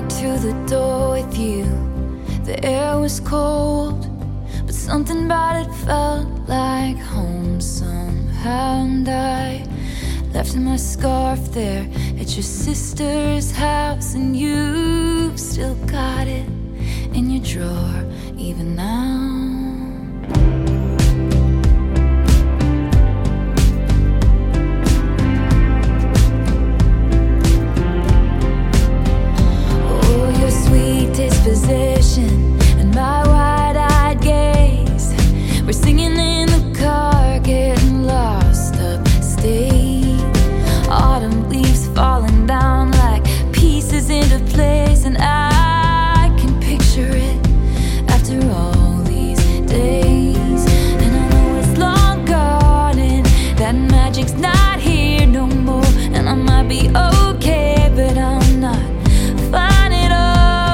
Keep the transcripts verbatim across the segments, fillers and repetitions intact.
walked to the door with you. The air was cold, but something about it felt like home somehow. And I left my scarf there at your sister's house, and you've still got it in your drawer even now. Disposition and my wide-eyed gaze, we're singing in the car, getting lost upstate. Autumn leaves falling down like pieces into place, and I can picture it after all these days. And I know it's long gone and that magic's not here no more, and I might be okay, but I'm not fine at all.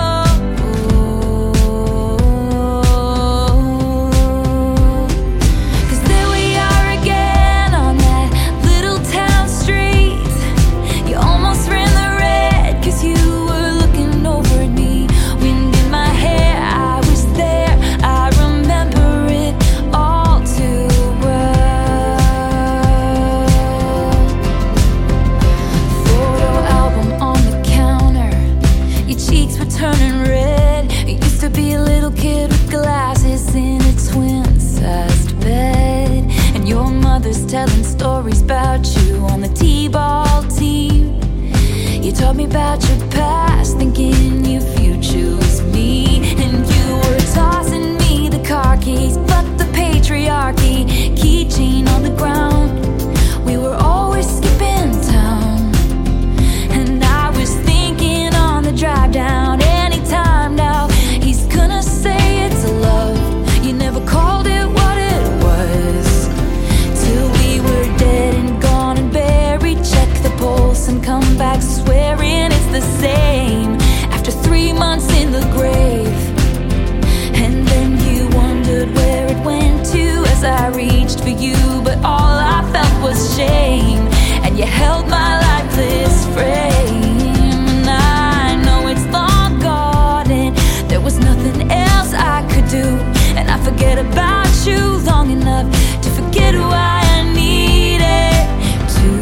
Turning red. You used to be a little kid with glasses in a twin-sized bed, and your mother's telling stories about you on the t-ball team. You told me about your past, thinking your future was me, and you were tossing me the car keys, but the patriarchy, keychain on the ground. We were always skipping town, and I was thinking on the drive down, anytime now he's gonna say it's love. You never called it what it was, till we were dead and gone and buried. Check the pulse and come back swearing it's the same after three months in the grave. And then you wondered where it went to as I reached for you, but all I felt was shame, and you held my lifeless frame. And I know it's long gone and there was nothing else I could do, and I forget about you long enough to forget why I needed to.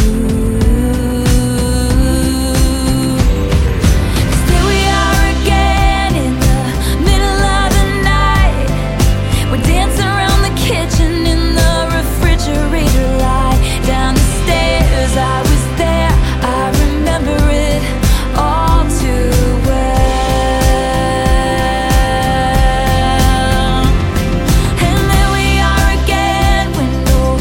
'Cause here we are again in the middle of the night. We're dancing around the kitchen in the refrigerator light. Down the stairs, I was there, I remember it all too well. And there we are again, window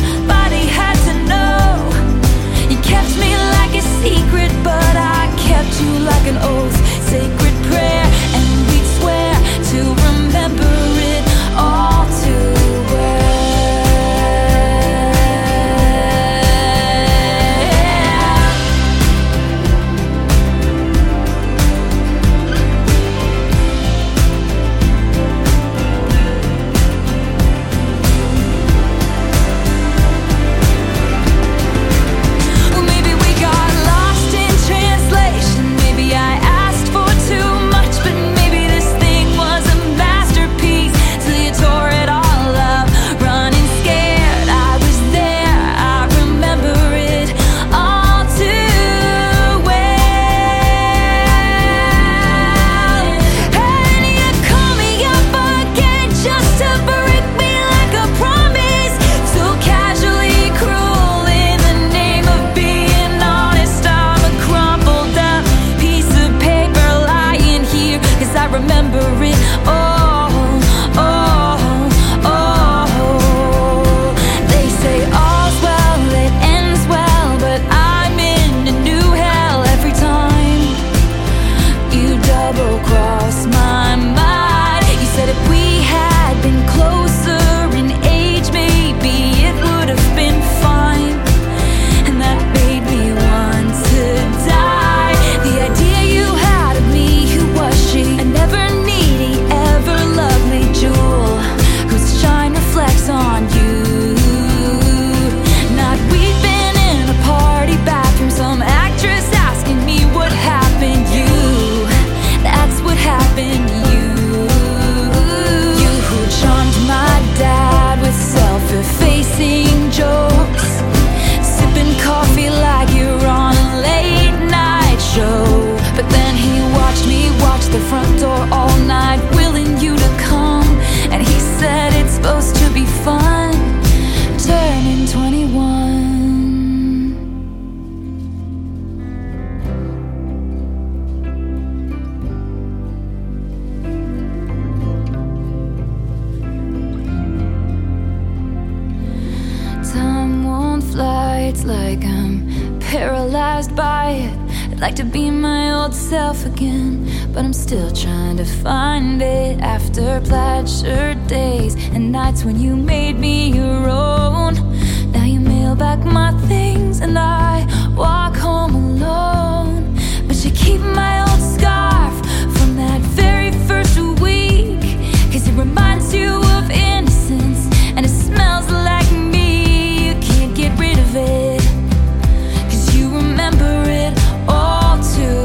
It's like I'm paralyzed by it. I'd like to be my old self again, but I'm still trying to find it. After plaid shirt days and nights when you made me your own, now you mail back my things and I walk home alone. But you keep my old scarf from that very first week, 'cause it reminds you of innocence and it smells like me. You can't get rid of it, 'cause you remember it all too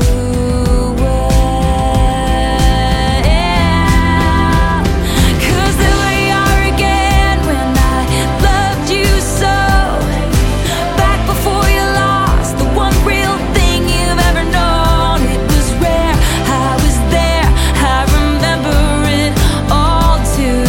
well. Yeah. 'Cause there we are again when I loved you so, back before you lost the one real thing you've ever known. It was rare, I was there, I remember it all too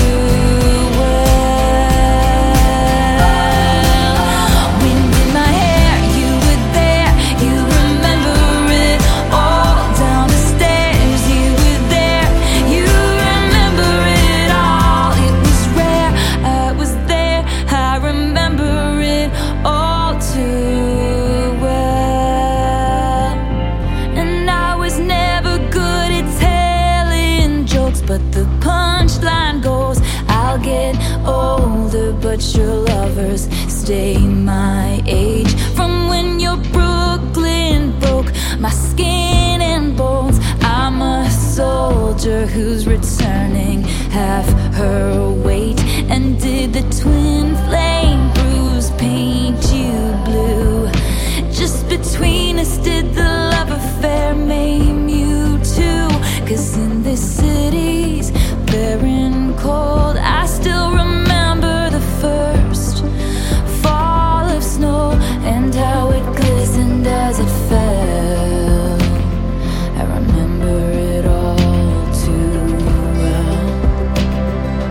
well. Wind in my hair, you were there, you remember it all. Down the stairs, you were there, you remember it all. It was rare, I was there, I remember it all too well. And I was never good at telling jokes, but the punchline goes, I'll get older, but your lovers stay my age. From when your Brooklyn broke my skin and bones, I'm a soldier who's returning half her weight. And did the twin flame bruise paint you blue? Just between us, did the love affair maim you too? 'Cause in this city's barren cold, I still remember the first fall of snow and how it glistened as it fell. I remember it all too well.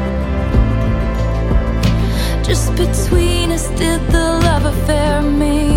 Just between us, did the love affair make